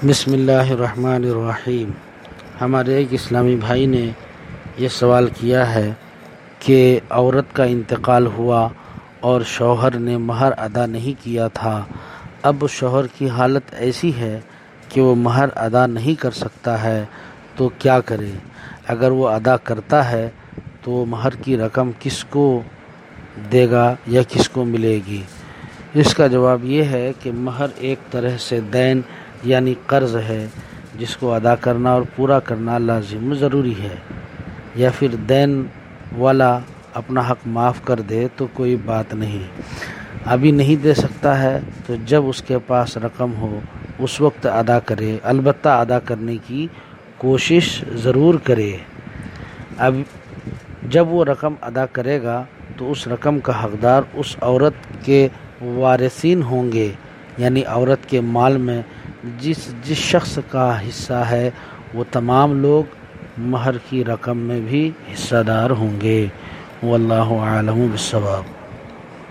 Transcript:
بسم اللہ الرحمن الرحیم۔ ہمارے ایک اسلامی بھائی نے یہ سوال کیا ہے کہ عورت کا انتقال ہوا اور شوہر نے مہر ادا نہیں کیا تھا، اب شوہر کی حالت ایسی ہے کہ وہ مہر ادا نہیں کر سکتا ہے تو کیا کرے؟ اگر وہ ادا کرتا ہے تو مہر کی رقم کس کو دے گا یا کس کو ملے گی؟ اس کا جواب یہ ہے کہ مہر ایک طرح سے دین یعنی قرض ہے جس کو ادا کرنا اور پورا کرنا لازم و ضروری ہے، یا پھر دین والا اپنا حق معاف کر دے تو کوئی بات نہیں، ابھی نہیں دے سکتا ہے تو جب اس کے پاس رقم ہو اس وقت ادا کرے، البتہ ادا کرنے کی کوشش ضرور کرے۔ اب جب وہ رقم ادا کرے گا تو اس رقم کا حقدار اس عورت کے وارثین ہوں گے، یعنی عورت کے مال میں جس شخص کا حصہ ہے وہ تمام لوگ مہر کی رقم میں بھی حصہ دار ہوں گے۔ واللہ اعلم بالصواب۔